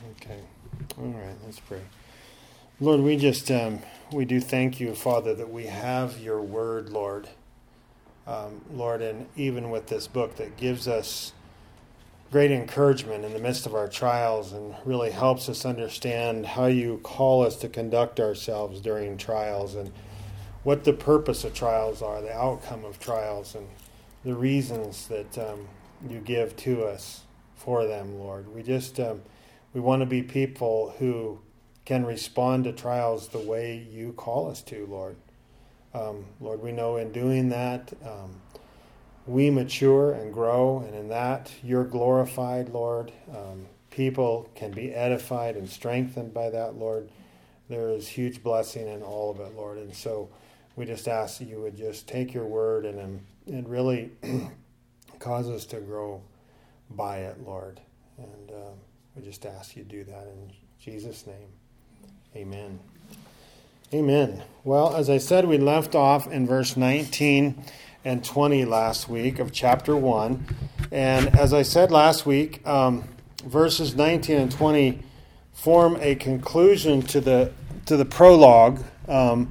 Okay. All right, let's pray. Lord, we do thank you, Father, that we have your word, Lord. Lord, and even with this book that gives us great encouragement in the midst of our trials and really helps us understand how you call us to conduct ourselves during trials and what the purpose of trials are, the outcome of trials, and the reasons that you give to us for them, Lord. We want to be people who can respond to trials the way you call us to, Lord. Lord, we know in doing that, we mature and grow, and in that, you're glorified, Lord. People can be edified and strengthened by that, Lord. There is huge blessing in all of it, Lord. And so we just ask that you would just take your word and really cause us to grow by it, Lord. And we just ask you to do that in Jesus' name. Amen. Amen. Well, as I said, we left off in verse 19 and 20 last week of chapter 1. And as I said last week, verses 19 and 20 form a conclusion to the prologue of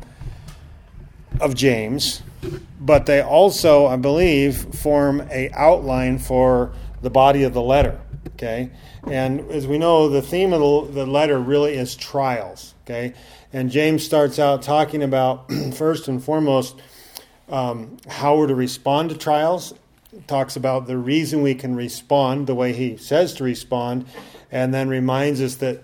James, but they also, I believe, form an outline for the body of the letter. Okay? And as we know, the theme of the letter really is trials. Okay? And James starts out talking about, first and foremost, how we're to respond to trials. Talks about the reason we can respond the way he says to respond, and then reminds us that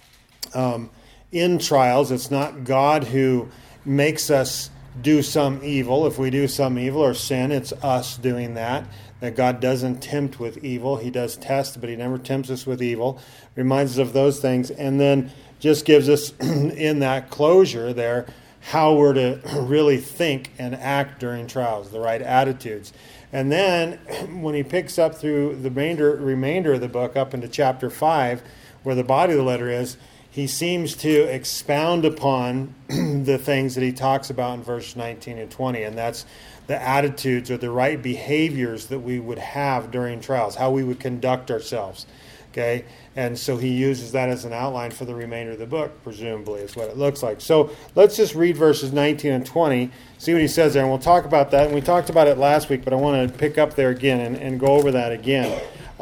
in trials, it's not God who makes us do some evil. If we do some evil or sin, it's us doing that. That God doesn't tempt with evil. He does test, but he never tempts us with evil. Reminds us of those things. And then just gives us in that closure there how we're to really think and act during trials, the right attitudes. And then when he picks up through the remainder of the book up into chapter 5, where the body of the letter is, he seems to expound upon the things that he talks about in verse 19 and 20, and that's the attitudes or the right behaviors that we would have during trials, how we would conduct ourselves. Okay? And so he uses that as an outline for the remainder of the book, presumably, is what it looks like. So let's just read verses 19 and 20, see what he says there, and we'll talk about that. And we talked about it last week, but I want to pick up there again and go over that again.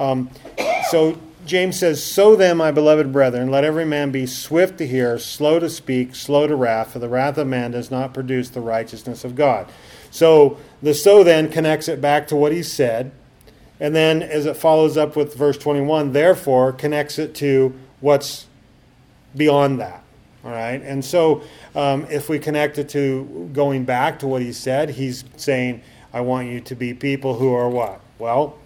So James says, "So then, my beloved brethren, let every man be swift to hear, slow to speak, slow to wrath, for the wrath of man does not produce the righteousness of God." So the "so then" connects it back to what he said. And then as it follows up with verse 21, therefore connects it to what's beyond that. All right. And so if we connect it to going back to what he said, he's saying, I want you to be people who are what? Well,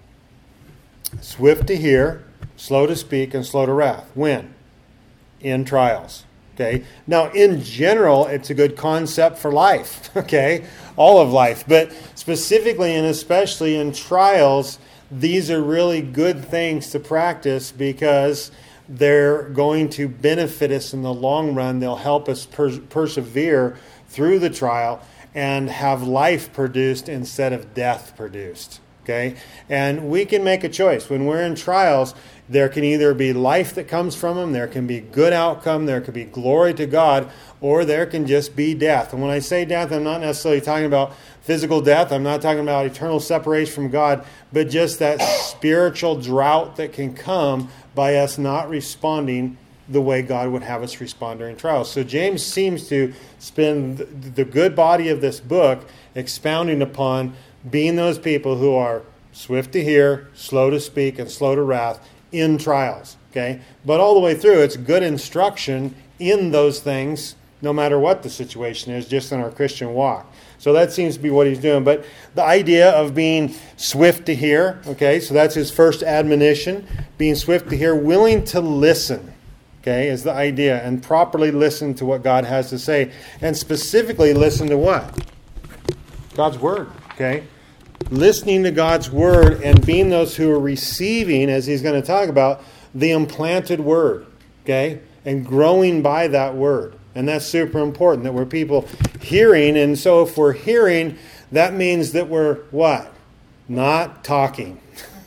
swift to hear, slow to speak, and slow to wrath. When? In trials. Okay. Now, in general, it's a good concept for life. Okay. All of life. But specifically and especially in trials, these are really good things to practice because they're going to benefit us in the long run. They'll help us persevere through the trial and have life produced instead of death produced. Okay? And we can make a choice. When we're in trials, there can either be life that comes from them, there can be good outcome, there can be glory to God, or there can just be death. And when I say death, I'm not necessarily talking about physical death. I'm not talking about eternal separation from God, but just that spiritual drought that can come by us not responding the way God would have us respond during trials. So James seems to spend the good body of this book expounding upon being those people who are swift to hear, slow to speak, and slow to wrath in trials. Okay? But all the way through, it's good instruction in those things, no matter what the situation is, just in our Christian walk. So that seems to be what he's doing. But the idea of being swift to hear, okay, so that's his first admonition, being swift to hear, willing to listen, okay, is the idea, and properly listen to what God has to say. And specifically listen to what? God's Word, okay? Listening to God's Word and being those who are receiving, as he's going to talk about, the implanted Word, okay? And growing by that Word. And that's super important, that we're people hearing. And so if we're hearing, that means that we're what? Not talking.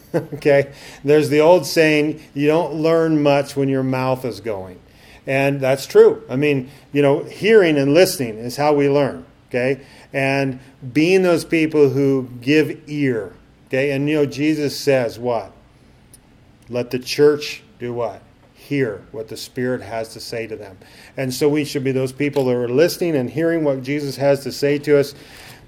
Okay? There's the old saying, you don't learn much when your mouth is going. And that's true. I mean, hearing and listening is how we learn. Okay? And being those people who give ear. Okay? And Jesus says what? Let the church do what? Hear what the Spirit has to say to them. And so we should be those people that are listening and hearing what Jesus has to say to us,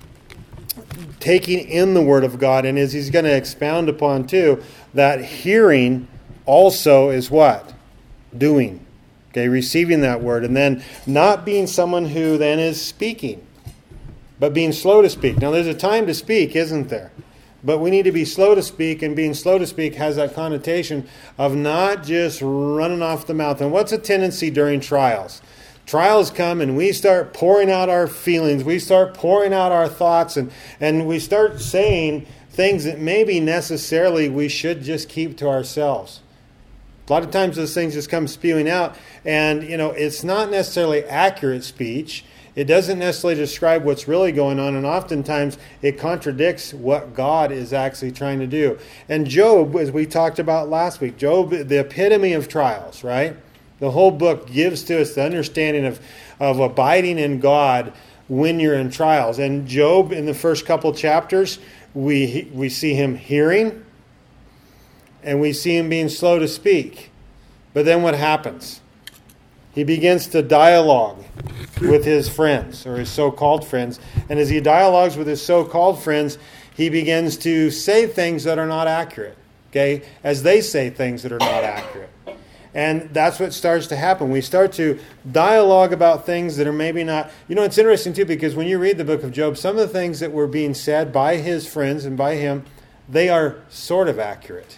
taking in the Word of God. And as he's going to expound upon too, that hearing also is what? Doing. Okay, receiving that Word. And then not being someone who then is speaking, but being slow to speak. Now there's a time to speak, isn't there? But we need to be slow to speak, and being slow to speak has that connotation of not just running off the mouth. And what's a tendency during trials? Trials come and we start pouring out our feelings. We start pouring out our thoughts, and we start saying things that maybe necessarily we should just keep to ourselves. A lot of times those things just come spewing out, and it's not necessarily accurate speech. It doesn't necessarily describe what's really going on, and oftentimes it contradicts what God is actually trying to do. And Job, as we talked about last week, Job, the epitome of trials, right? The whole book gives to us the understanding of abiding in God when you're in trials. And Job, in the first couple chapters, we see him hearing, and we see him being slow to speak. But then what happens? He begins to dialogue with his friends, or his so-called friends. And as he dialogues with his so-called friends, he begins to say things that are not accurate. Okay? As they say things that are not accurate. And that's what starts to happen. We start to dialogue about things that are maybe not... it's interesting too, because when you read the book of Job, some of the things that were being said by his friends and by him, they are sort of accurate.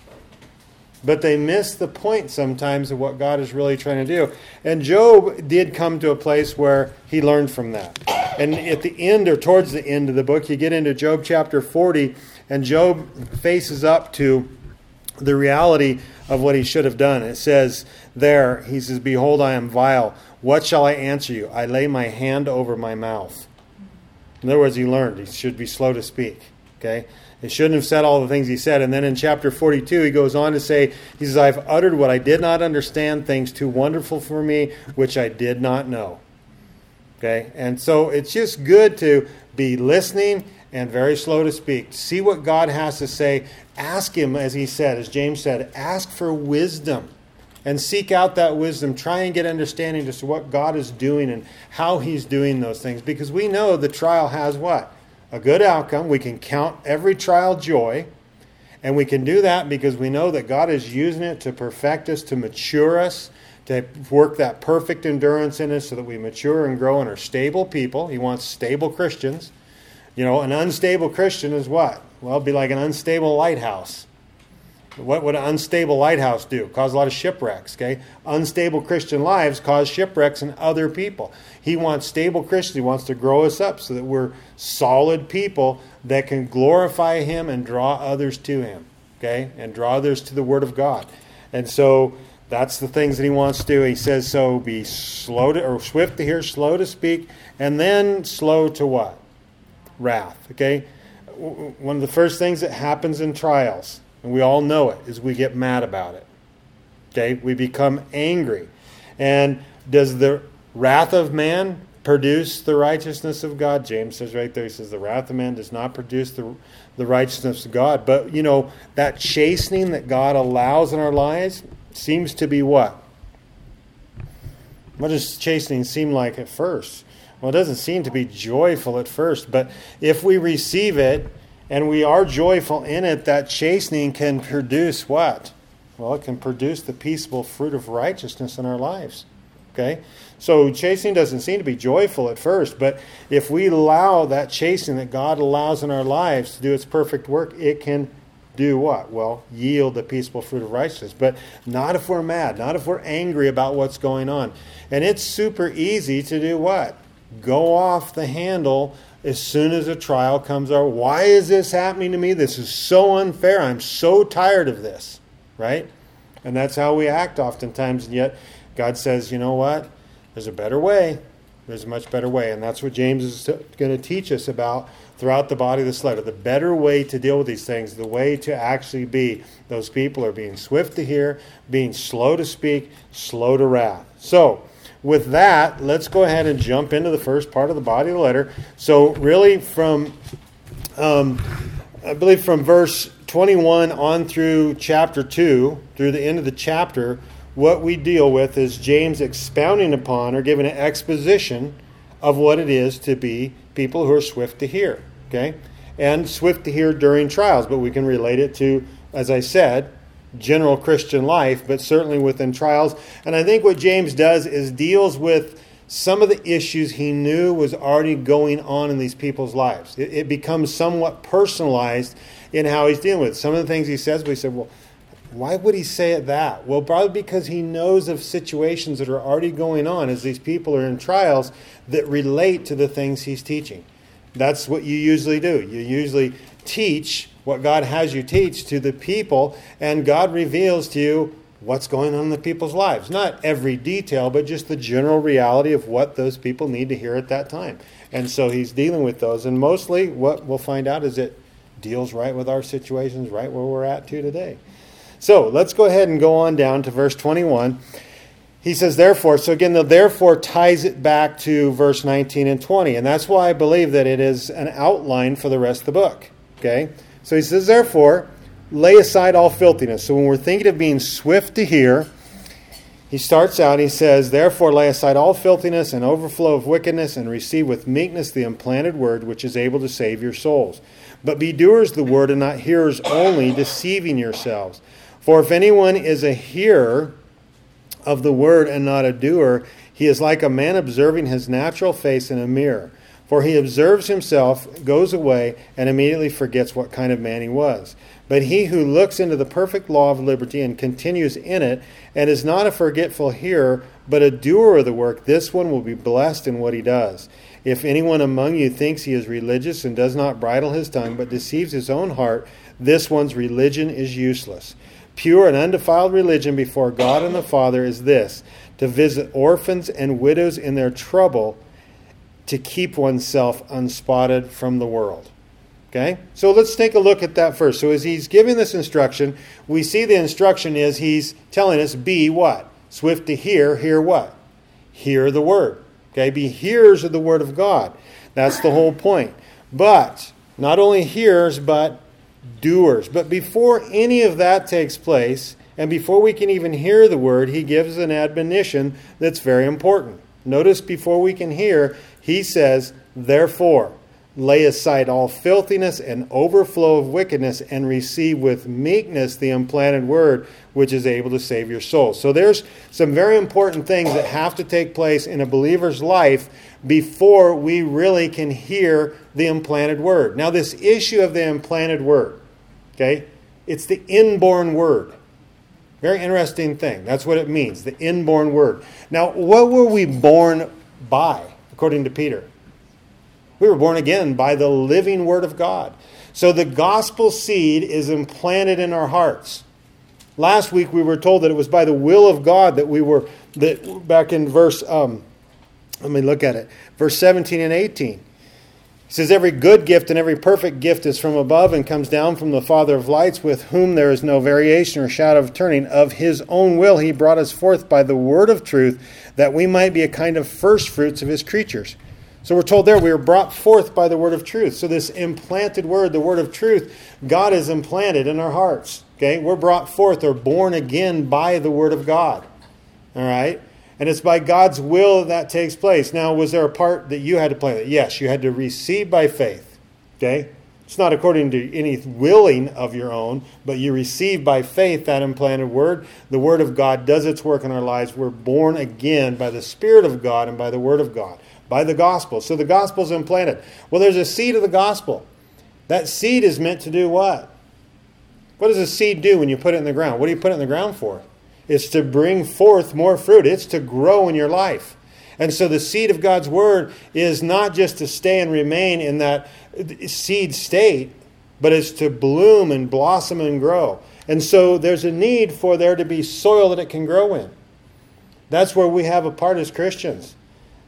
But they miss the point sometimes of what God is really trying to do. And Job did come to a place where he learned from that. And at the end, or towards the end of the book, you get into Job chapter 40, and Job faces up to the reality of what he should have done. It says there, he says, "Behold, I am vile. What shall I answer you? I lay my hand over my mouth." In other words, he learned. He should be slow to speak. Okay? He shouldn't have said all the things he said. And then in chapter 42, he goes on to say, he says, "I've uttered what I did not understand, things too wonderful for me, which I did not know." Okay? And so it's just good to be listening and very slow to speak. See what God has to say. Ask him, as he said, as James said, ask for wisdom. And seek out that wisdom. Try and get understanding as to what God is doing and how he's doing those things. Because we know the trial has what? A good outcome. We can count every trial joy. And we can do that because we know that God is using it to perfect us, to mature us, to work that perfect endurance in us so that we mature and grow and are stable people. He wants stable Christians. An unstable Christian is what? Well, it'd be like an unstable lighthouse. What would an unstable lighthouse do? Cause a lot of shipwrecks, okay? Unstable Christian lives cause shipwrecks in other people. He wants stable Christians. He wants to grow us up so that we're solid people that can glorify him and draw others to him, okay? And draw others to the Word of God. And so that's the things that he wants to do. He says, so be swift to hear, slow to speak, and then slow to what? Wrath, okay? One of the first things that happens in trials, and we all know it, is we get mad about it. Okay? We become angry. And does the wrath of man produce the righteousness of God? James says right there, he says, the wrath of man does not produce the righteousness of God. But, that chastening that God allows in our lives seems to be what? What does chastening seem like at first? Well, it doesn't seem to be joyful at first. But if we receive it, and we are joyful in it, that chastening can produce what? Well, it can produce the peaceable fruit of righteousness in our lives. Okay? So chastening doesn't seem to be joyful at first, but if we allow that chastening that God allows in our lives to do its perfect work, it can do what? Well, yield the peaceable fruit of righteousness. But not if we're mad, not if we're angry about what's going on. And it's super easy to do what? Go off the handle as soon as a trial comes our way. Why is this happening to me? This is so unfair. I'm so tired of this. Right? And that's how we act oftentimes. And yet God says, you know what? There's a better way. There's a much better way, and that's what James is going to teach us about throughout the body of this letter. The better way to deal with these things, the way to actually be those people are being swift to hear, being slow to speak, slow to wrath. So, with that, let's go ahead and jump into the first part of the body of the letter. So, really from, I believe from verse 21 on through chapter 2, through the end of the chapter, what we deal with is James expounding upon or giving an exposition of what it is to be people who are swift to hear, okay? And swift to hear during trials, but we can relate it to, as I said, general Christian life, but certainly within trials. And I think what James does is deals with some of the issues he knew was already going on in these people's lives. It becomes somewhat personalized in how he's dealing with it. Some of the things he says, we said, well, why would he say it that? Well, probably because he knows of situations that are already going on as these people are in trials that relate to the things he's teaching. That's what you usually do. You usually teach what God has you teach to the people, and God reveals to you what's going on in the people's lives. Not every detail, but just the general reality of what those people need to hear at that time. And so he's dealing with those. And mostly what we'll find out is it deals right with our situations, right where we're at to today. So let's go ahead and go on down to verse 21. He says, therefore, so again, the therefore ties it back to verse 19 and 20. And that's why I believe that it is an outline for the rest of the book. Okay? So he says, therefore, lay aside all filthiness. So when we're thinking of being swift to hear, he starts out, he says, therefore lay aside all filthiness and overflow of wickedness, and receive with meekness the implanted word, which is able to save your souls. But be doers of the word and not hearers only, deceiving yourselves. For if anyone is a hearer of the word and not a doer, he is like a man observing his natural face in a mirror. For he observes himself, goes away, and immediately forgets what kind of man he was. But he who looks into the perfect law of liberty and continues in it, and is not a forgetful hearer, but a doer of the work, this one will be blessed in what he does. If anyone among you thinks he is religious and does not bridle his tongue, but deceives his own heart, this one's religion is useless. Pure and undefiled religion before God and the Father is this, to visit orphans and widows in their trouble, to keep oneself unspotted from the world. Okay? So let's take a look at that first. So as he's giving this instruction, we see the instruction is he's telling us, be what? Swift to hear. Hear what? Hear the word. Okay? Be hearers of the word of God. That's the whole point. But not only hearers, but doers. But before any of that takes place, and before we can even hear the word, he gives an admonition that's very important. Notice before we can hear, he says, therefore, lay aside all filthiness and overflow of wickedness, and receive with meekness the implanted word, which is able to save your soul. So there's some very important things that have to take place in a believer's life before we really can hear the implanted word. Now, this issue of the implanted word, okay, it's the inborn word. Very interesting thing. That's what it means, the inborn word. Now, what were we born by, according to Peter? We were born again by the living word of God. So the gospel seed is implanted in our hearts. Last week we were told that it was by the will of God that we were, that back in verse, let me look at it, verse 17 and 18. He says, every good gift and every perfect gift is from above and comes down from the Father of lights, with whom there is no variation or shadow of turning. Of his own will he brought us forth by the word of truth, that we might be a kind of first fruits of his creatures. So we're told there we were brought forth by the word of truth. So this implanted word, the word of truth, God has implanted in our hearts. Okay, we're brought forth or born again by the word of God. All right? And it's by God's will that takes place. Now, was there a part that you had to play? Yes, you had to receive by faith. Okay? It's not according to any willing of your own, but you receive by faith that implanted word. The word of God does its work in our lives. We're born again by the Spirit of God and by the word of God, by the gospel. So the gospel is implanted. Well, there's a seed of the gospel. That seed is meant to do what? What does a seed do when you put it in the ground? What do you put it in the ground for? It's to bring forth more fruit. It's to grow in your life. And so the seed of God's word is not just to stay and remain in that seed state, but it's to bloom and blossom and grow. And so there's a need for there to be soil that it can grow in. That's where we have a part as Christians.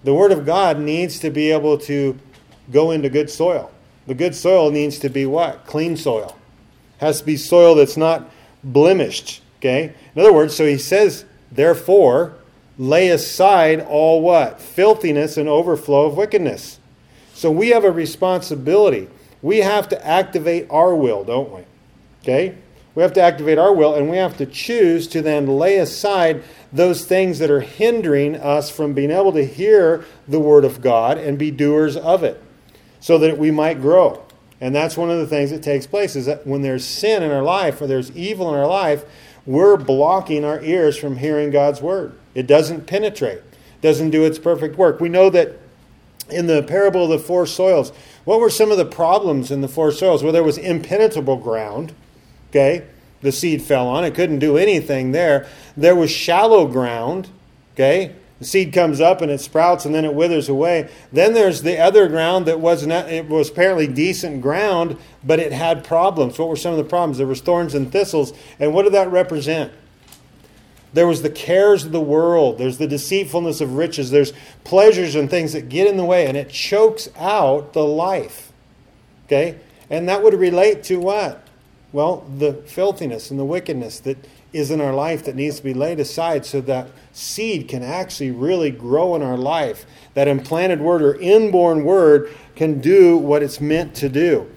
the Word of God needs to be able to go into good soil. The good soil needs to be what? Clean soil. It has to be soil that's not blemished. Okay? In other words, so he says, therefore, lay aside all what? Filthiness and overflow of wickedness. So we have a responsibility. We have to activate our will, don't we? Okay? We have to activate our will, and we have to choose to then lay aside those things that are hindering us from being able to hear the Word of God and be doers of it, so that we might grow. And that's one of the things that takes place, is that when there's sin in our life or there's evil in our life, we're blocking our ears from hearing God's Word. It doesn't penetrate. It doesn't do its perfect work. We know that in the parable of the four soils, what were some of the problems in the four soils? Well, there was impenetrable ground. Okay, the seed fell on. It couldn't do anything there. There was shallow ground. Okay, the seed comes up and it sprouts and then it withers away. Then there's the other ground that it was apparently decent ground, but it had problems. What were some of the problems? There was thorns and thistles. And what did that represent? There was the cares of the world. There's the deceitfulness of riches. There's pleasures and things that get in the way, and it chokes out the life. Okay? And that would relate to what? Well, the filthiness and the wickedness that is in our life that needs to be laid aside so that seed can actually really grow in our life. That implanted word or inborn word can do what it's meant to do.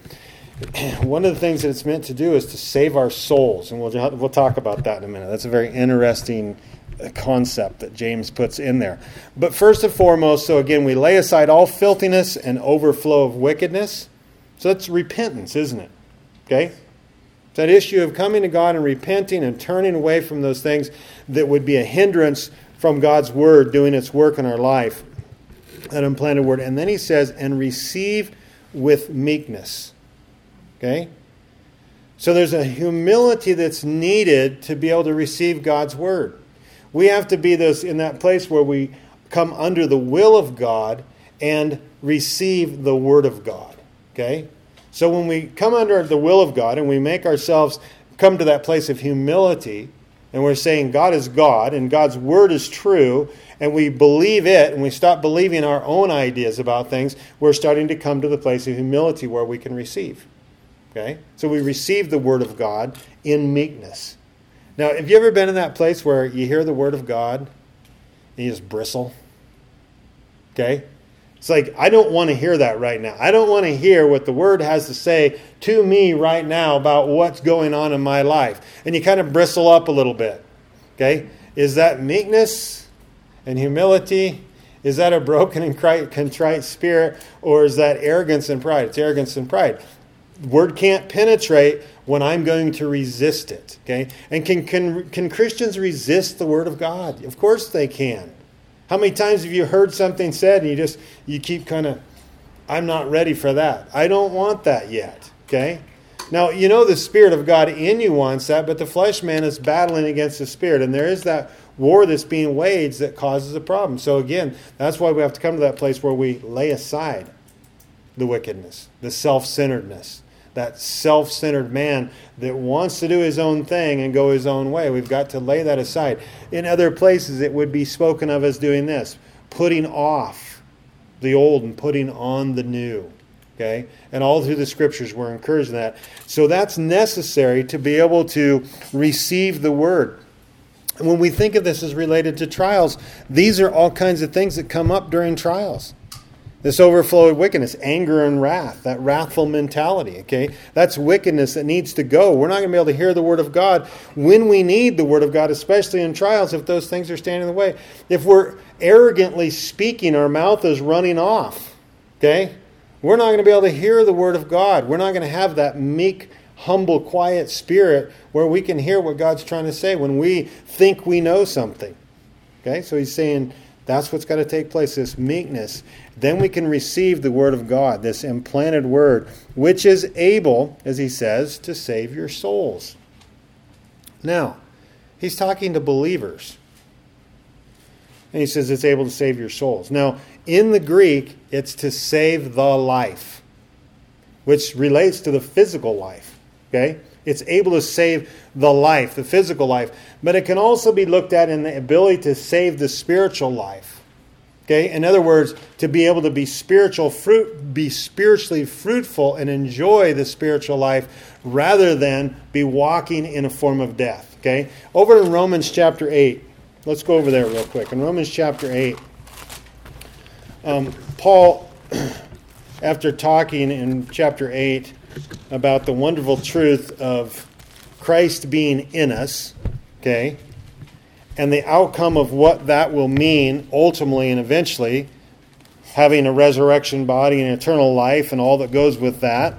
One of the things that it's meant to do is to save our souls, and we'll talk about that in a minute. That's a very interesting concept that James puts in there. But first and foremost, so again, we lay aside all filthiness and overflow of wickedness. So that's repentance, isn't it? Okay? It's that issue of coming to God and repenting and turning away from those things that would be a hindrance from God's Word doing its work in our life. That implanted word. And then he says, and receive with meekness. Okay? So there's a humility that's needed to be able to receive God's Word. We have to be in that place where we come under the will of God and receive the Word of God. Okay? So when we come under the will of God and we make ourselves come to that place of humility, and we're saying God is God and God's Word is true, and we believe it, and we stop believing our own ideas about things, we're starting to come to the place of humility where we can receive. Okay? So we receive the Word of God in meekness. Now, have you ever been in that place where you hear the Word of God and you just bristle? Okay? It's like, I don't want to hear that right now. I don't want to hear what the Word has to say to me right now about what's going on in my life. And you kind of bristle up a little bit. Okay? Is that meekness and humility? Is that a broken and contrite spirit? Or is that arrogance and pride? It's arrogance and pride. The Word can't penetrate when I'm going to resist it. Okay? And can Christians resist the Word of God? Of course they can. How many times have you heard something said and you keep kind of, I'm not ready for that. I don't want that yet. Okay? Now, you know the Spirit of God in you wants that, but the flesh man is battling against the Spirit. And there is that war that's being waged that causes a problem. So again, that's why we have to come to that place where we lay aside the wickedness, the self-centeredness. That self-centered man that wants to do his own thing and go his own way. We've got to lay that aside. In other places, it would be spoken of as doing this, putting off the old and putting on the new. Okay? And all through the Scriptures, we're encouraging that. So that's necessary to be able to receive the Word. And when we think of this as related to trials, these are all kinds of things that come up during trials. This overflow of wickedness, anger and wrath, that wrathful mentality, okay? That's wickedness that needs to go. We're not going to be able to hear the Word of God when we need the Word of God, especially in trials, if those things are standing in the way. If we're arrogantly speaking, our mouth is running off, okay? We're not going to be able to hear the Word of God. We're not going to have that meek, humble, quiet spirit where we can hear what God's trying to say when we think we know something, okay? So he's saying that's what's got to take place, this meekness. Then we can receive the Word of God, this implanted Word, which is able, as he says, to save your souls. Now, he's talking to believers. And he says it's able to save your souls. Now, in the Greek, it's to save the life, which relates to the physical life. Okay? It's able to save the life, the physical life. But it can also be looked at in the ability to save the spiritual life. Okay? In other words, to be able to be spiritually fruitful and enjoy the spiritual life rather than be walking in a form of death. Okay? Over in Romans chapter 8. Let's go over there real quick. In Romans chapter 8, Paul, after talking in chapter 8 about the wonderful truth of Christ being in us, okay, and the outcome of what that will mean ultimately and eventually, having a resurrection body and eternal life and all that goes with that,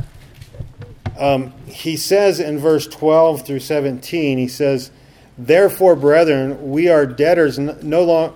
he says in verse 12 through 17, he says, Therefore, brethren, we are debtors not to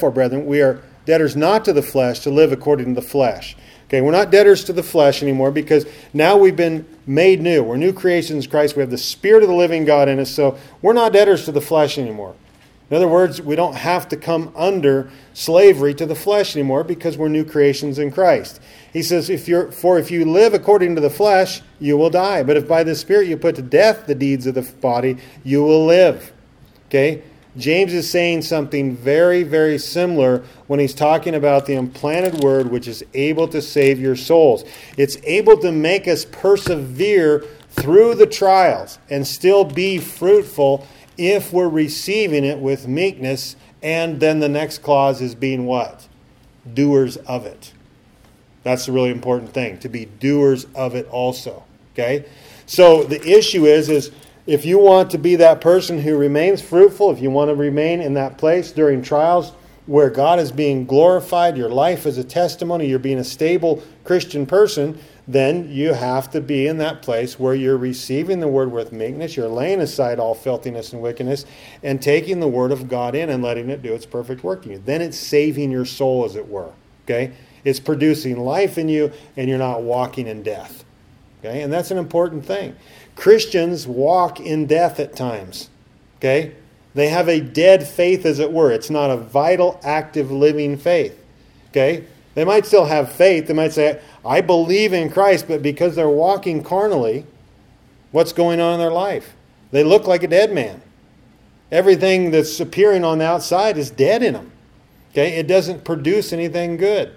the flesh to live according to the flesh. Okay, we're not debtors to the flesh anymore because now we've been made new. We're new creations in Christ. We have the Spirit of the living God in us, so we're not debtors to the flesh anymore. In other words, we don't have to come under slavery to the flesh anymore because we're new creations in Christ. He says, if you live according to the flesh, you will die. But if by the Spirit you put to death the deeds of the body, you will live. Okay? James is saying something very, very similar when he's talking about the implanted word which is able to save your souls. It's able to make us persevere through the trials and still be fruitful if we're receiving it with meekness. And then the next clause is being what? Doers of it. That's the really important thing, to be doers of it also. Okay? So the issue is if you want to be that person who remains fruitful, if you want to remain in that place during trials where God is being glorified, your life is a testimony, you're being a stable Christian person, then you have to be in that place where you're receiving the word with meekness, you're laying aside all filthiness and wickedness, and taking the word of God in and letting it do its perfect work in you. Then it's saving your soul, as it were. Okay? It's producing life in you, and you're not walking in death. Okay? And that's an important thing. Christians walk in death at times. Okay? They have a dead faith, as it were. It's not a vital, active, living faith. Okay? They might still have faith. They might say, I believe in Christ, but because they're walking carnally, what's going on in their life? They look like a dead man. Everything that's appearing on the outside is dead in them. Okay? It doesn't produce anything good.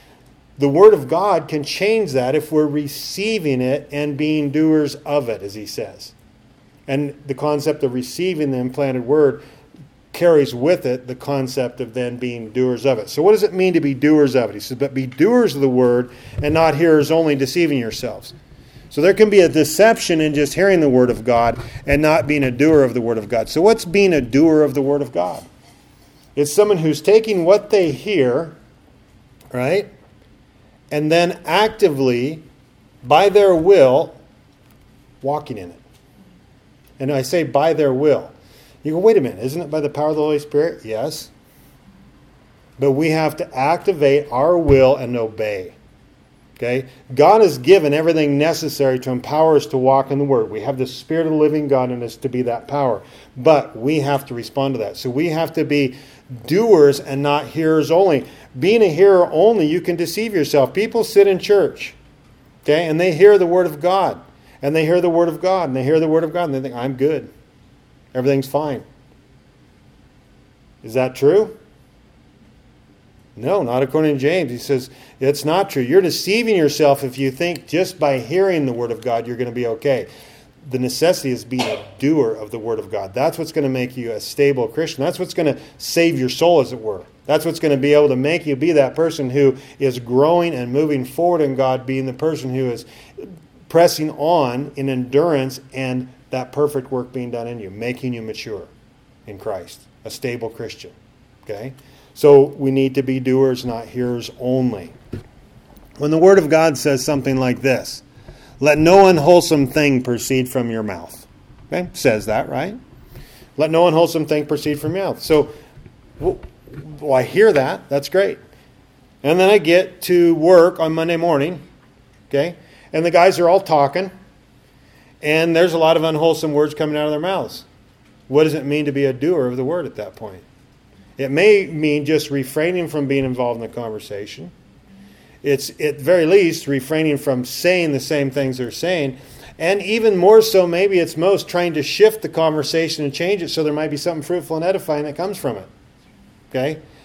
The Word of God can change that if we're receiving it and being doers of it, as he says. And the concept of receiving the implanted Word carries with it the concept of then being doers of it. So what does it mean to be doers of it? He says, but be doers of the Word and not hearers only, deceiving yourselves. So there can be a deception in just hearing the Word of God and not being a doer of the Word of God. So what's being a doer of the Word of God? It's someone who's taking what they hear, right? And then actively, by their will, walking in it. And I say by their will. You go, wait a minute, isn't it by the power of the Holy Spirit? Yes. But we have to activate our will and obey. Okay? God has given everything necessary to empower us to walk in the Word. We have the Spirit of the living God in us to be that power. But we have to respond to that. So we have to be doers and not hearers only. Being a hearer only, you can deceive yourself. People sit in church, okay, and they hear the Word of God. And they hear the Word of God. And they hear the Word of God. And they think, I'm good. Everything's fine. Is that true? No, not according to James. He says, it's not true. You're deceiving yourself if you think just by hearing the Word of God you're going to be okay. The necessity is being a doer of the Word of God. That's what's going to make you a stable Christian. That's what's going to save your soul, as it were. That's what's going to be able to make you be that person who is growing and moving forward in God, being the person who is pressing on in endurance and that perfect work being done in you, making you mature in Christ, a stable Christian. Okay? So we need to be doers, not hearers only. When the Word of God says something like this, let no unwholesome thing proceed from your mouth. Okay? Says that, right? Let no unwholesome thing proceed from your mouth. So, well, I hear that. That's great. And then I get to work on Monday morning. Okay? And the guys are all talking. And there's a lot of unwholesome words coming out of their mouths. What does it mean to be a doer of the Word at that point? It may mean just refraining from being involved in the conversation. It's, at very least, refraining from saying the same things they're saying. And even more so, maybe it's most trying to shift the conversation and change it so there might be something fruitful and edifying that comes from it. Okay?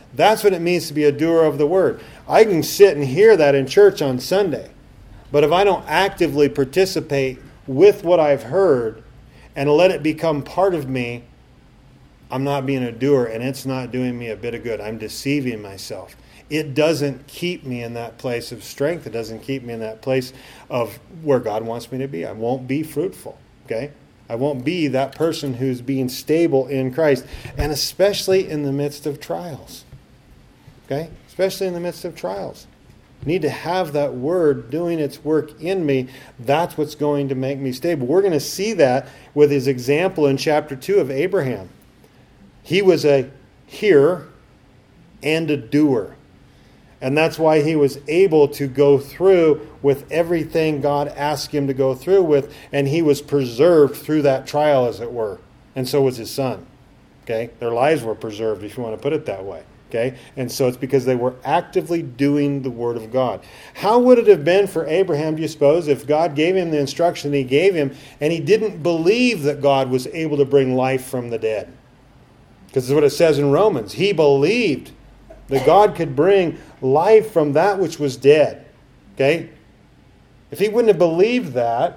That's what it means to be a doer of the word. I can sit and hear that in church on Sunday, but if I don't actively participate with what I've heard and let it become part of me, I'm not being a doer, and it's not doing me a bit of good. I'm deceiving myself. It doesn't keep me in that place of strength. It doesn't keep me in that place of where God wants me to be. I won't be fruitful, okay? I won't be that person who's being stable in Christ, and especially in the midst of trials, okay? Especially in the midst of trials. I need to have that word doing its work in me. That's what's going to make me stable. We're going to see that with his example in chapter 2 of Abraham. He was a hearer and a doer. And that's why he was able to go through with everything God asked him to go through with, and he was preserved through that trial, as it were. And so was his son. Okay? Their lives were preserved, if you want to put it that way. Okay? And so it's because they were actively doing the word of God. How would it have been for Abraham, do you suppose, if God gave him the instruction he gave him, and he didn't believe that God was able to bring life from the dead? Because this is what it says in Romans. He believed that God could bring life from that which was dead. Okay? If he wouldn't have believed that,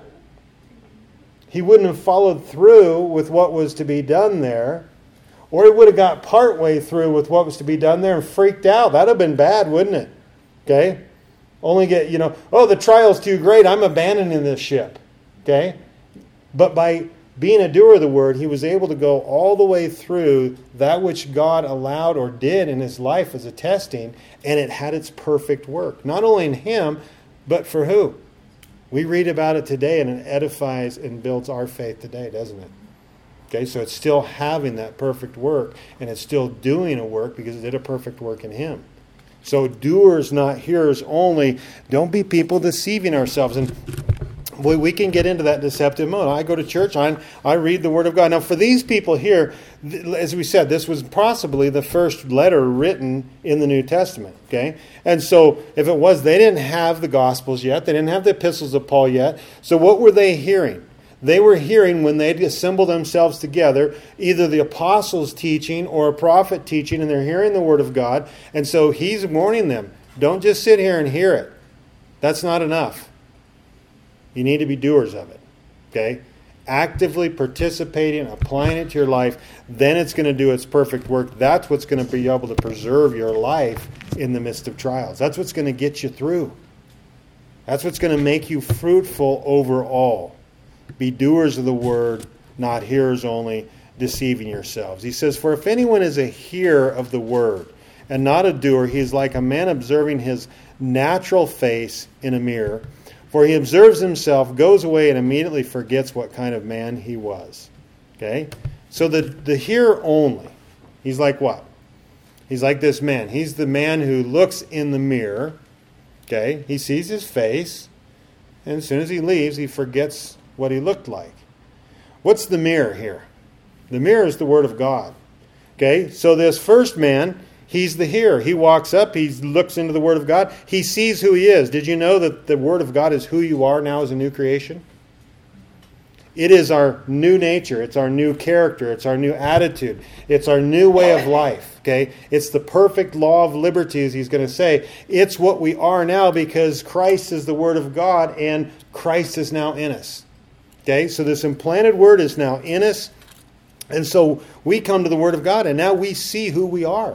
he wouldn't have followed through with what was to be done there. Or he would have got partway through with what was to be done there and freaked out. That would have been bad, wouldn't it? Okay? Only get, the trial's too great, I'm abandoning this ship. Okay? But by being a doer of the word, he was able to go all the way through that which God allowed or did in his life as a testing, and it had its perfect work. Not only in him, but for who? We read about it today, and it edifies and builds our faith today, doesn't it? Okay, so it's still having that perfect work, and it's still doing a work because it did a perfect work in him. So doers, not hearers only. Don't be people deceiving ourselves. And we can get into that deceptive mode. I go to church, I read the Word of God. Now, for these people here, as we said, this was possibly the first letter written in the New Testament. Okay? And so, if it was, they didn't have the Gospels yet. They didn't have the epistles of Paul yet. So what were they hearing? They were hearing, when they'd assemble themselves together, either the apostles' teaching or a prophet teaching, and they're hearing the Word of God. And so he's warning them, don't just sit here and hear it. That's not enough. You need to be doers of it. Okay? Actively participating, applying it to your life, then it's going to do its perfect work. That's what's going to be able to preserve your life in the midst of trials. That's what's going to get you through. That's what's going to make you fruitful overall. Be doers of the word, not hearers only, deceiving yourselves. He says, for if anyone is a hearer of the word and not a doer, he is like a man observing his natural face in a mirror. For he observes himself, goes away, and immediately forgets what kind of man he was. Okay? So the hearer only, he's like what? He's like this man. He's the man who looks in the mirror. Okay? He sees his face, and as soon as he leaves, he forgets what he looked like. What's the mirror here? The mirror is the Word of God. Okay? So this first man, he's the hearer. He walks up, he looks into the Word of God, he sees who he is. Did you know that the Word of God is who you are now as a new creation? It is our new nature, it's our new character, it's our new attitude, it's our new way of life. Okay? It's the perfect law of liberty, as he's going to say. It's what we are now because Christ is the Word of God and Christ is now in us. Okay? So this implanted Word is now in us. And so we come to the Word of God and now we see who we are.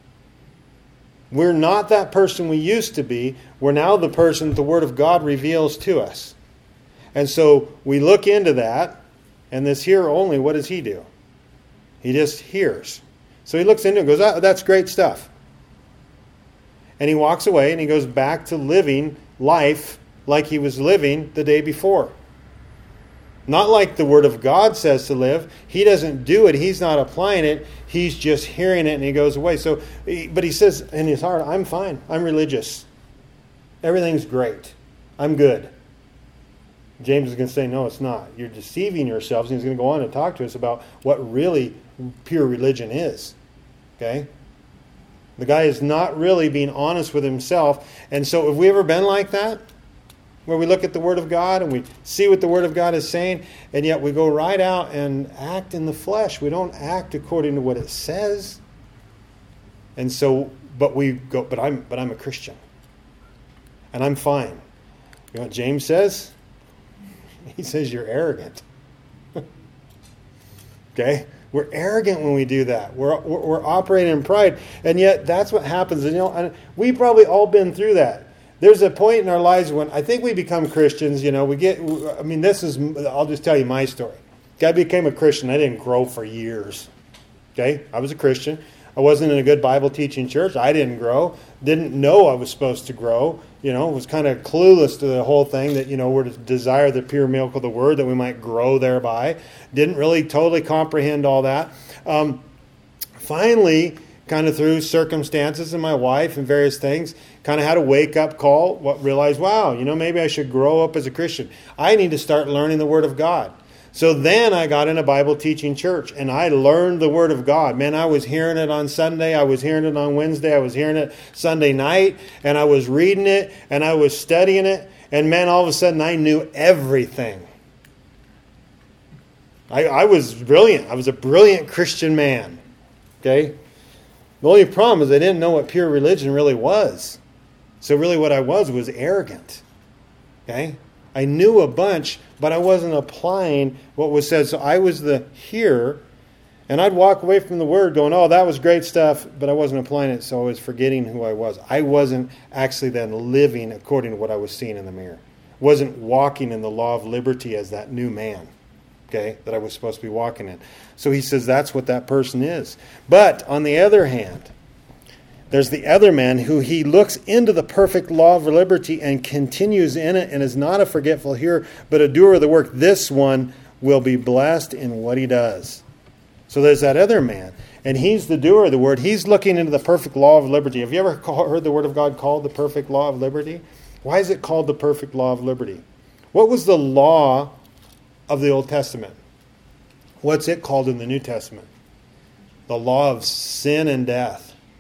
We're not that person we used to be. We're now the person the Word of God reveals to us. And so we look into that, and this hearer only, what does he do? He just hears. So he looks into it and goes, oh, that's great stuff. And he walks away and he goes back to living life like he was living the day before. Not like the Word of God says to live. He doesn't do it. He's not applying it. He's just hearing it and he goes away. But he says in his heart, I'm fine. I'm religious. Everything's great. I'm good. James is going to say, no, it's not. You're deceiving yourselves. And he's going to go on and talk to us about what really pure religion is. Okay? The guy is not really being honest with himself. And so have we ever been like that? Where we look at the Word of God and we see what the Word of God is saying, and yet we go right out and act in the flesh. We don't act according to what it says. And so, but we go, but I'm a Christian. And I'm fine. You know what James says? He says you're arrogant. Okay? We're arrogant when we do that. We're operating in pride. And yet that's what happens. And and we've probably all been through that. There's a point in our lives when I think we become Christians, I'll just tell you my story. I became a Christian. I didn't grow for years. Okay? I was a Christian. I wasn't in a good Bible teaching church. I didn't grow. Didn't know I was supposed to grow. Was kind of clueless to the whole thing that, we're to desire the pure milk of the word that we might grow thereby. Didn't really totally comprehend all that. Finally, kind of through circumstances and my wife and various things, kind of had a wake-up call, realized, wow, maybe I should grow up as a Christian. I need to start learning the Word of God. So then I got in a Bible teaching church and I learned the Word of God. Man, I was hearing it on Sunday. I was hearing it on Wednesday. I was hearing it Sunday night. And I was reading it and I was studying it. And man, all of a sudden I knew everything. I was brilliant. I was a brilliant Christian man. Okay? The only problem is I didn't know what pure religion really was. So really what I was arrogant. Okay? I knew a bunch, but I wasn't applying what was said. So I was the hearer, and I'd walk away from the Word going, oh, that was great stuff, but I wasn't applying it, so I was forgetting who I was. I wasn't actually then living according to what I was seeing in the mirror. Wasn't walking in the law of liberty as that new man, okay, that I was supposed to be walking in. So he says that's what that person is. But on the other hand, there's the other man who he looks into the perfect law of liberty and continues in it and is not a forgetful hearer, but a doer of the work. This one will be blessed in what he does. So there's that other man, and he's the doer of the word. He's looking into the perfect law of liberty. Have you ever heard the Word of God called the perfect law of liberty? Why is it called the perfect law of liberty? What was the law of the Old Testament? What's it called in the New Testament? The law of sin and death.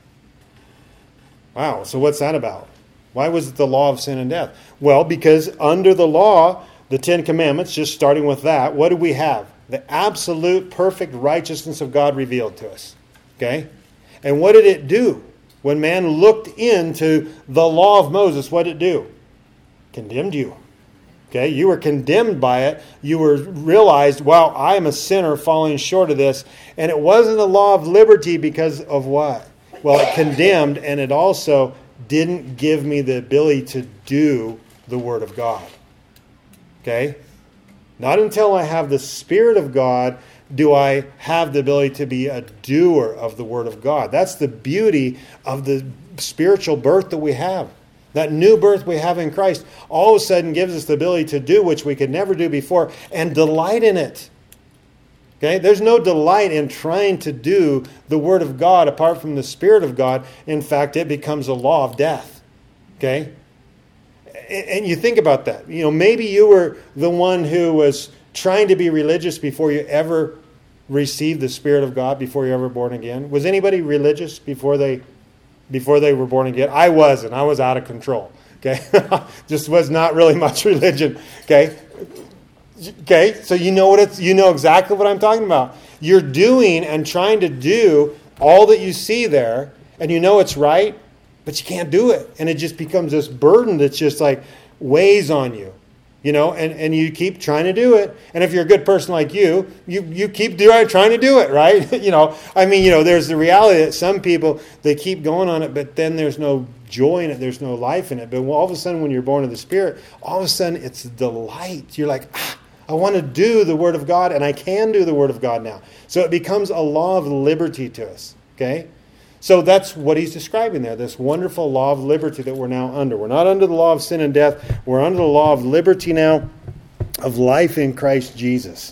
Wow, so what's that about? Why was it the law of sin and death? Well, because under the law, the Ten Commandments, just starting with that, what do we have? The absolute perfect righteousness of God revealed to us. Okay? And what did it do? When man looked into the law of Moses, what did it do? Condemned you. Okay? You were condemned by it. You were realized, wow, I am a sinner falling short of this. And it wasn't the law of liberty because of what? Well, it condemned, and it also didn't give me the ability to do the Word of God. Okay? Not until I have the Spirit of God do I have the ability to be a doer of the Word of God. That's the beauty of the spiritual birth that we have. That new birth we have in Christ all of a sudden gives us the ability to do which we could never do before and delight in it. Okay? There's no delight in trying to do the Word of God apart from the Spirit of God. In fact, it becomes a law of death. Okay? And you think about that. Maybe you were the one who was trying to be religious before you ever received the Spirit of God, before you ever born again. Was anybody religious before they were born again? I wasn't. I was out of control. Okay? Just was not really much religion. Okay? Okay, so you know exactly what I'm talking about. You're doing and trying to do all that you see there, and you know it's right, but you can't do it. And it just becomes this burden that's just like weighs on you. And you keep trying to do it. And if you're a good person like you keep trying to do it, right? There's the reality that some people, they keep going on it, but then there's no joy in it. There's no life in it. But all of a sudden, when you're born of the Spirit, all of a sudden it's a delight. You're like, I want to do the Word of God, and I can do the Word of God now. So it becomes a law of liberty to us. Okay? So that's what he's describing there, this wonderful law of liberty that we're now under. We're not under the law of sin and death. We're under the law of liberty now, of life in Christ Jesus.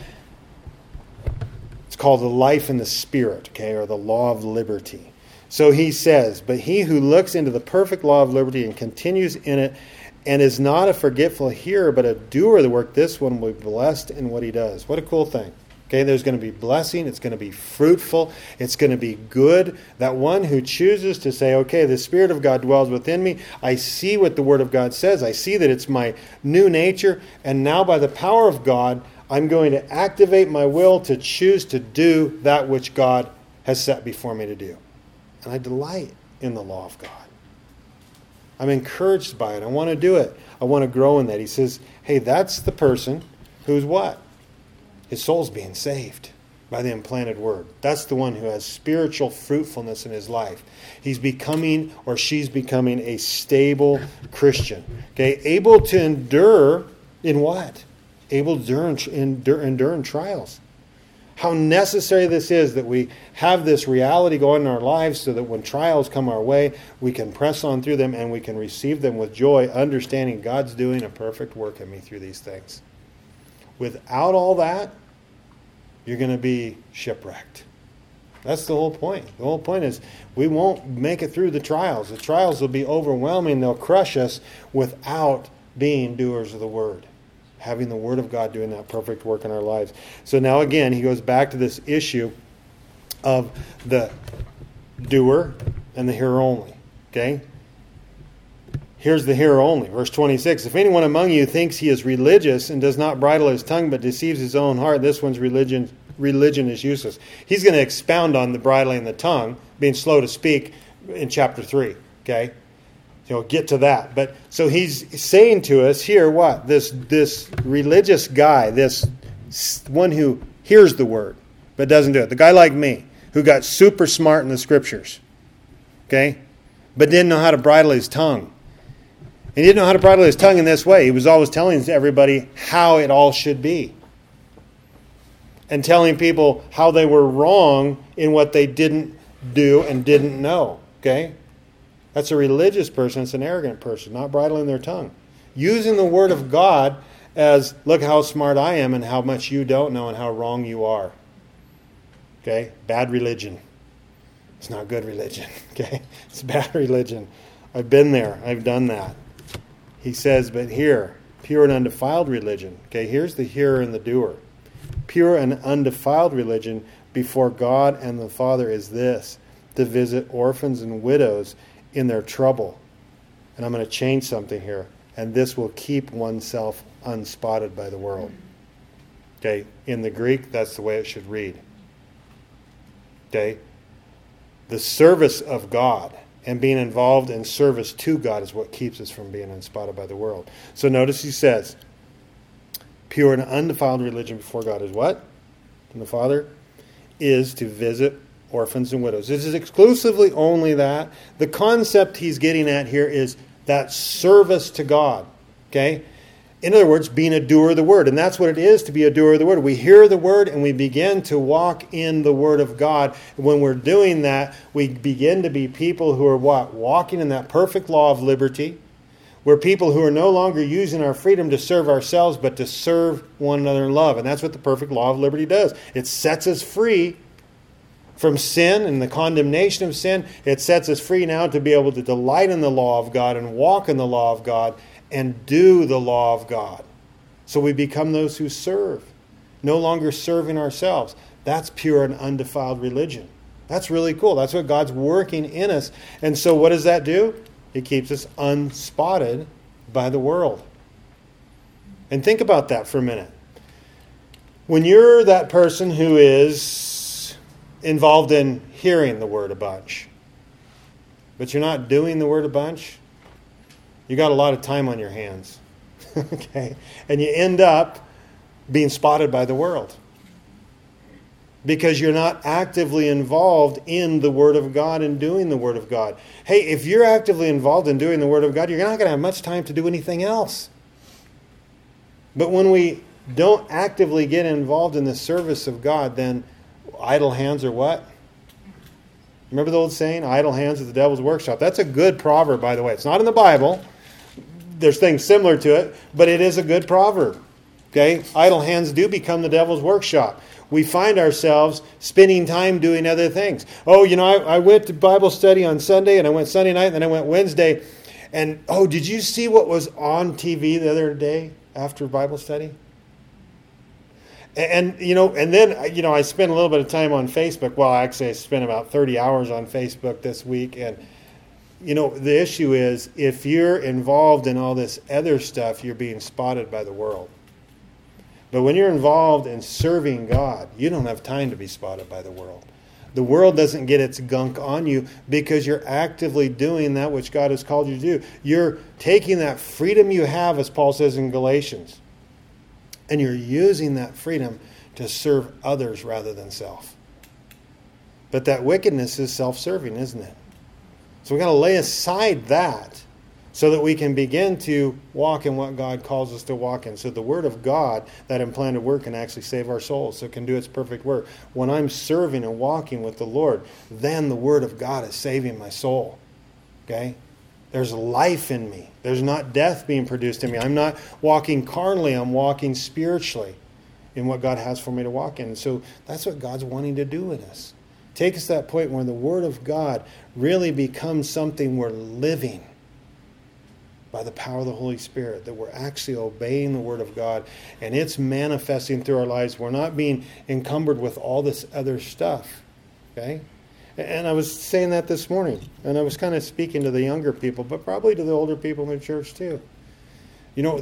It's called the life in the Spirit, okay, or the law of liberty. So he says, but he who looks into the perfect law of liberty and continues in it and is not a forgetful hearer but a doer of the work, this one will be blessed in what he does. What a cool thing. Okay, there's going to be blessing. It's going to be fruitful. It's going to be good. That one who chooses to say, okay, the Spirit of God dwells within me. I see what the Word of God says. I see that it's my new nature. And now by the power of God, I'm going to activate my will to choose to do that which God has set before me to do. and I delight in the law of God. I'm encouraged by it. I want to do it. I want to grow in that. He says, hey, that's the person who's what? His soul's being saved by the implanted word. That's the one who has spiritual fruitfulness in his life. He's becoming, or she's becoming, a stable Christian. Okay, able to endure in what? Able to endure in trials. How necessary this is that we have this reality going in our lives so that when trials come our way, we can press on through them and we can receive them with joy, understanding God's doing a perfect work in me through these things. Without all that, you're going to be shipwrecked. That's the whole point. The whole point is we won't make it through the trials. The trials will be overwhelming. They'll crush us without being doers of the word. Having the word of God doing that perfect work in our lives. So now again, he goes back to this issue of the doer and the hearer only. Okay? Here's the hearer only. Verse 26. If anyone among you thinks he is religious and does not bridle his tongue but deceives his own heart, this one's religion is useless. He's going to expound on the bridling the tongue, being slow to speak, in chapter 3. Okay? He'll get to that. But so he's saying to us here what? This religious guy, this one who hears the word but doesn't do it. The guy like me who got super smart in the scriptures. Okay? But didn't know how to bridle his tongue. He didn't know how to bridle his tongue in this way. He was always telling everybody how it all should be. And telling people how they were wrong in what they didn't do and didn't know. Okay? That's a religious person. It's an arrogant person, not bridling their tongue. Using the word of God as, look how smart I am and how much you don't know and how wrong you are. Okay? Bad religion. It's not good religion. Okay? It's bad religion. I've been there. I've done that. He says, but here, pure and undefiled religion. Okay? Here's the hearer and the doer. Pure and undefiled religion before God and the Father is this: to visit orphans and widows in their trouble. And I'm going to change something here. And this will keep oneself unspotted by the world. Okay? In the Greek, that's the way it should read. Okay? The service of God and being involved in service to God is what keeps us from being unspotted by the world. So notice he says, pure and undefiled religion before God is what? And the Father is to visit orphans and widows. This is exclusively only that. The concept he's getting at here is that service to God. Okay? In other words, being a doer of the word. And that's what it is to be a doer of the word. We hear the word and we begin to walk in the word of God. When we're doing that, we begin to be people who are what? Walking in that perfect law of liberty. We're people who are no longer using our freedom to serve ourselves, but to serve one another in love. And that's what the perfect law of liberty does. It sets us free from sin and the condemnation of sin. It sets us free now to be able to delight in the law of God and walk in the law of God and do the law of God. So we become those who serve, no longer serving ourselves. That's pure and undefiled religion. That's really cool. That's what God's working in us. And so what does that do? It keeps us unspotted by the world. And think about that for a minute. When you're that person who is involved in hearing the word a bunch, but you're not doing the word a bunch, you got a lot of time on your hands. Okay? And you end up being spotted by the world. Because you're not actively involved in the Word of God and doing the Word of God. Hey, if you're actively involved in doing the Word of God, you're not going to have much time to do anything else. But when we don't actively get involved in the service of God, then idle hands are what? Remember the old saying, idle hands at the devil's workshop? That's a good proverb, by the way. It's not in the Bible. There's things similar to it, but it is a good proverb. Okay? Idle hands do become the devil's workshop. We find ourselves spending time doing other things. Oh, I went to Bible study on Sunday, and I went Sunday night, and then I went Wednesday. And, did you see what was on TV the other day after Bible study? And then I spent a little bit of time on Facebook. Well, actually, I spent about 30 hours on Facebook this week. And, the issue is, if you're involved in all this other stuff, you're being spotted by the world. But when you're involved in serving God, you don't have time to be spotted by the world. The world doesn't get its gunk on you because you're actively doing that which God has called you to do. You're taking that freedom you have, as Paul says in Galatians, and you're using that freedom to serve others rather than self. But that wickedness is self-serving, isn't it? So we've got to lay aside that so that we can begin to walk in what God calls us to walk in. So the Word of God, that implanted Word, can actually save our souls. So it can do its perfect work. When I'm serving and walking with the Lord, then the Word of God is saving my soul. Okay? There's life in me. There's not death being produced in me. I'm not walking carnally. I'm walking spiritually in what God has for me to walk in. And so that's what God's wanting to do in us. Take us to that point where the Word of God really becomes something we're living by the power of the Holy Spirit, that we're actually obeying the Word of God, and it's manifesting through our lives. We're not being encumbered with all this other stuff. Okay? And I was saying that this morning, and I was kind of speaking to the younger people, but probably to the older people in the church too. You know,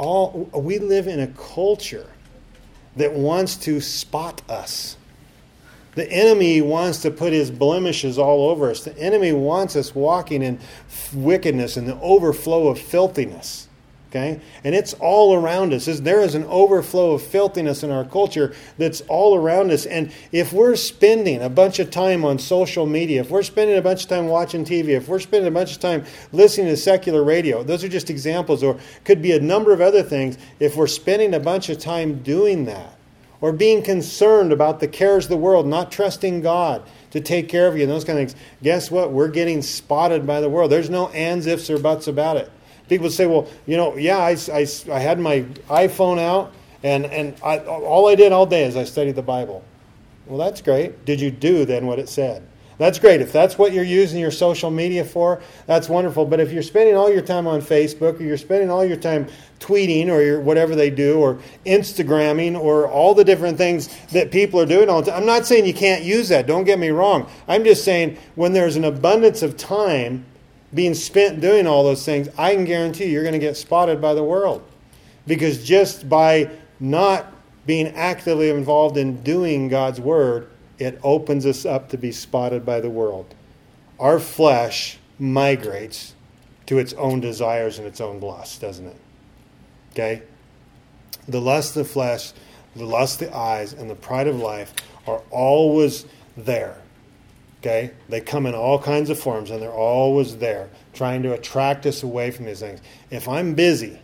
we live in a culture that wants to spot us. The enemy wants to put his blemishes all over us. The enemy wants us walking in wickedness and the overflow of filthiness. Okay? And it's all around us. There is an overflow of filthiness in our culture that's all around us. And if we're spending a bunch of time on social media, if we're spending a bunch of time watching TV, if we're spending a bunch of time listening to secular radio, those are just examples, or could be a number of other things. If we're spending a bunch of time doing that, or being concerned about the cares of the world, not trusting God to take care of you and those kind of things, guess what? We're getting spotted by the world. There's no ands, ifs, or buts about it. People say, well, you know, yeah, I had my iPhone out, and all I did all day is I studied the Bible. Well, that's great. Did you do then what it said? That's great. If that's what you're using your social media for, that's wonderful. But if you're spending all your time on Facebook, or you're spending all your time tweeting, or whatever they do, or Instagramming, or all the different things that people are doing all the time, I'm not saying you can't use that. Don't get me wrong. I'm just saying when there's an abundance of time being spent doing all those things, I can guarantee you're going to get spotted by the world. Because just by not being actively involved in doing God's Word, it opens us up to be spotted by the world. Our flesh migrates to its own desires and its own lusts, doesn't it? Okay? The lust of the flesh, the lust of the eyes, and the pride of life are always there. Okay? They come in all kinds of forms, and they're always there, trying to attract us away from these things. If I'm busy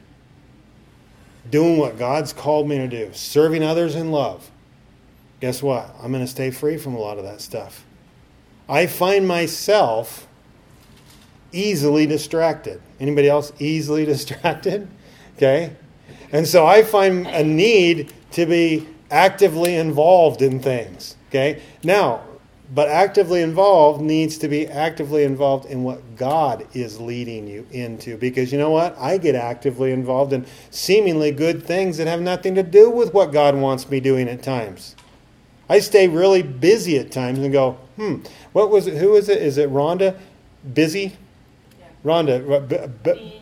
doing what God's called me to do, serving others in love, guess what? I'm going to stay free from a lot of that stuff. I find myself easily distracted. Anybody else easily distracted? Okay? And so I find a need to be actively involved in things. Okay? Now, but actively involved needs to be actively involved in what God is leading you into. Because you know what? I get actively involved in seemingly good things that have nothing to do with what God wants me doing at times. I stay really busy at times and go, what was it? Who is it? Is it Rhonda? Busy? Yeah. Rhonda.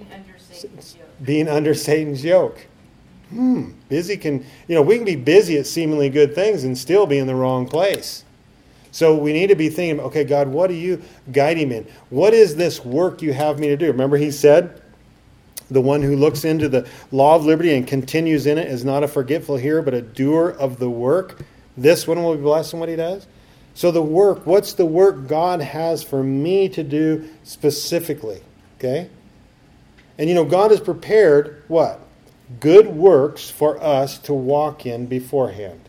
Being under Satan's yoke. Busy can, we can be busy at seemingly good things and still be in the wrong place. So we need to be thinking, okay, God, what are you guiding me in? What is this work you have me to do? Remember he said, the one who looks into the law of liberty and continues in it is not a forgetful hearer, but a doer of the work. This one will be blessed in what he does. So the work, what's the work God has for me to do specifically? Okay? And God has prepared what? Good works for us to walk in beforehand.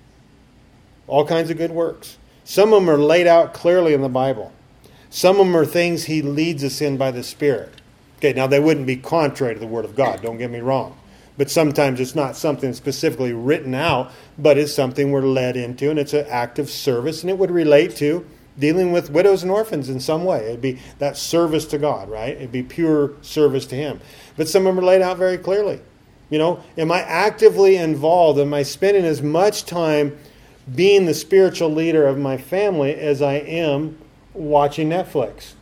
All kinds of good works. Some of them are laid out clearly in the Bible. Some of them are things he leads us in by the Spirit. Okay, now they wouldn't be contrary to the Word of God, don't get me wrong. But sometimes it's not something specifically written out, but it's something we're led into, and it's an act of service, and it would relate to dealing with widows and orphans in some way. It'd be that service to God, right? It'd be pure service to Him. But some of them are laid out very clearly. Am I actively involved? Am I spending as much time being the spiritual leader of my family as I am watching Netflix?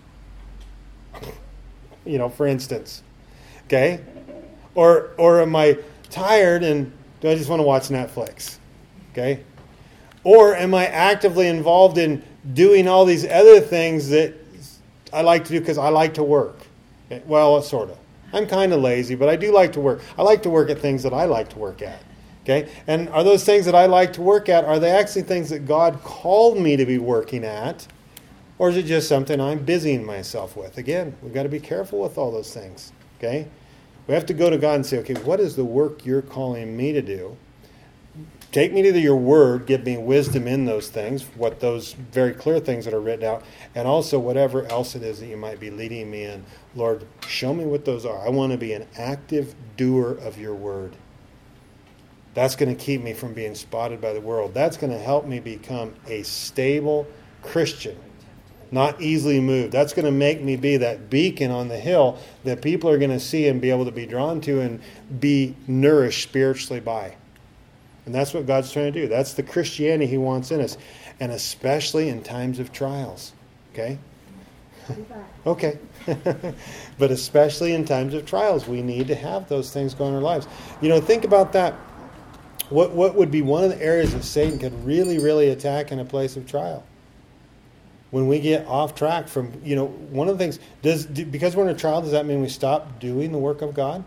For instance. Okay? Or am I tired and do I just want to watch Netflix? Okay? Or am I actively involved in doing all these other things that I like to do because I like to work. Okay? Well, sort of. I'm kind of lazy, but I do like to work. I like to work at things that I like to work at. Okay? And are those things that I like to work at, are they actually things that God called me to be working at? Or is it just something I'm busying myself with? Again, we've got to be careful with all those things. Okay? We have to go to God and say, okay, what is the work you're calling me to do? Take me to your word, give me wisdom in those things, what those very clear things that are written out, and also whatever else it is that you might be leading me in. Lord, show me what those are. I want to be an active doer of your word. That's going to keep me from being spotted by the world. That's going to help me become a stable Christian, not easily moved. That's going to make me be that beacon on the hill that people are going to see and be able to be drawn to and be nourished spiritually by. And that's what God's trying to do. That's the Christianity He wants in us. And especially in times of trials. Okay? Okay. But especially in times of trials, we need to have those things going in our lives. Think about that. What would be one of the areas that Satan could really, really attack in a place of trial? When we get off track from, one of the things, because we're in a trial, does that mean we stop doing the work of God?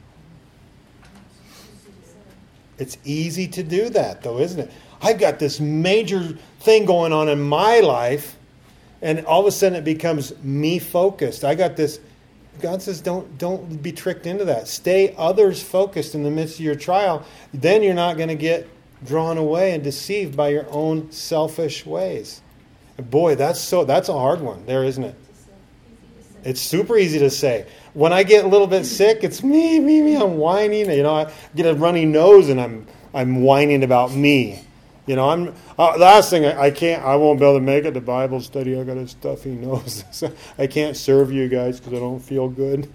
It's easy to do that, though, isn't it? I've got this major thing going on in my life, and all of a sudden it becomes me focused. I got this. God says, don't be tricked into that. Stay others focused in the midst of your trial. Then you're not going to get drawn away and deceived by your own selfish ways. And boy, that's a hard one there, isn't it? It's super easy to say. When I get a little bit sick, it's me. I'm whining. I get a runny nose and I'm whining about me. I'm last thing I won't be able to make it to Bible study. I got a stuffy nose. So I can't serve you guys because I don't feel good.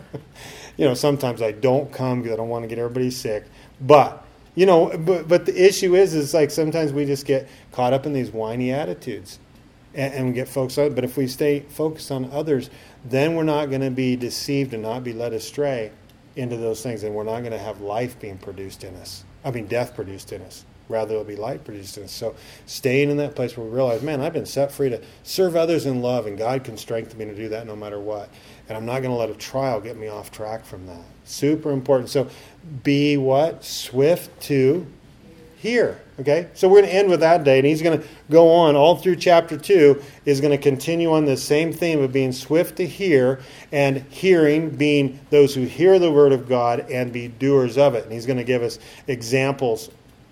Sometimes I don't come because I don't want to get everybody sick. But but the issue is like sometimes we just get caught up in these whiny attitudes. And we get focused on it. But if we stay focused on others, then we're not going to be deceived and not be led astray into those things. And we're not going to have life being produced in us. Death produced in us. Rather, it'll be light produced in us. So staying in that place where we realize, man, I've been set free to serve others in love, and God can strengthen me to do that no matter what. And I'm not going to let a trial get me off track from that. Super important. So be what? Swift to hear. Okay? So we're going to end with that day, and he's going to go on all through chapter 2, is going to continue on this same theme of being swift to hear, and hearing being those who hear the word of God and be doers of it. And he's going to give us examples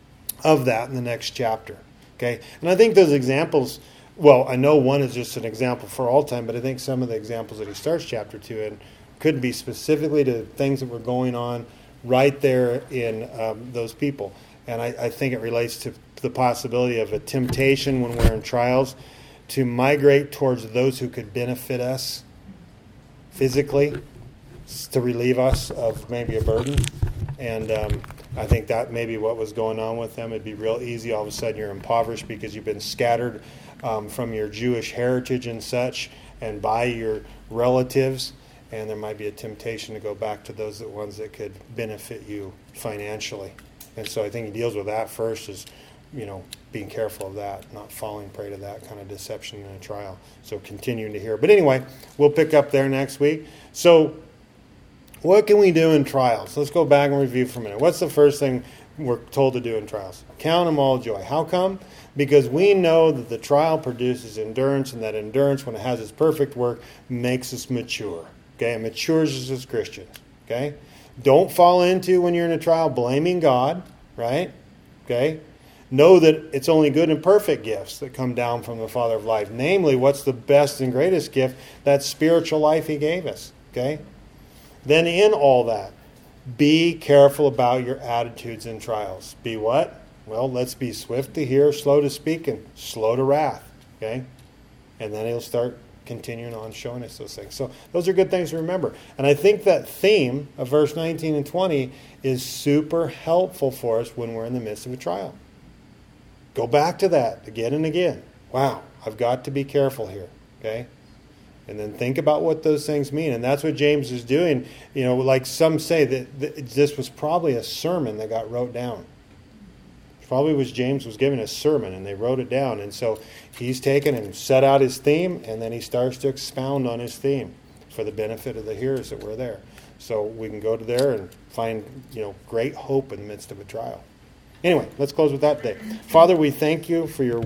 of that in the next chapter. Okay? And I think those examples, well, I know one is just an example for all time, but I think some of the examples that he starts chapter 2 in could be specifically to things that were going on right there in those people. And I think it relates to the possibility of a temptation when we're in trials to migrate towards those who could benefit us physically, to relieve us of maybe a burden. And I think that may be what was going on with them. It'd be real easy. All of a sudden you're impoverished because you've been scattered from your Jewish heritage and such, and by your relatives. And there might be a temptation to go back to those ones that could benefit you financially. And so I think he deals with that first, is, being careful of that, not falling prey to that kind of deception in a trial. So continuing to hear. But anyway, we'll pick up there next week. So what can we do in trials? Let's go back and review for a minute. What's the first thing we're told to do in trials? Count them all joy. How come? Because we know that the trial produces endurance, and that endurance, when it has its perfect work, makes us mature. Okay? It matures us as Christians. Okay? Don't fall into, when you're in a trial, blaming God, right? Okay? Know that it's only good and perfect gifts that come down from the Father of life. Namely, what's the best and greatest gift? That spiritual life he gave us. Okay? Then in all that, be careful about your attitudes in trials. Be what? Well, let's be swift to hear, slow to speak, and slow to wrath. Okay? And then he'll start continuing on showing us those things. So those are good things to remember. And I think that theme of verse 19 and 20 is super helpful for us when we're in the midst of a trial. Go back to that again and again. Wow, I've got to be careful here. Okay? And then think about what those things mean. And that's what James is doing. Like some say that this was probably a sermon that got wrote down. Probably was James was giving a sermon, and they wrote it down. And so he's taken and set out his theme, and then he starts to expound on his theme for the benefit of the hearers that were there. So we can go to there and find, great hope in the midst of a trial. Anyway, let's close with that today. Father, we thank you for your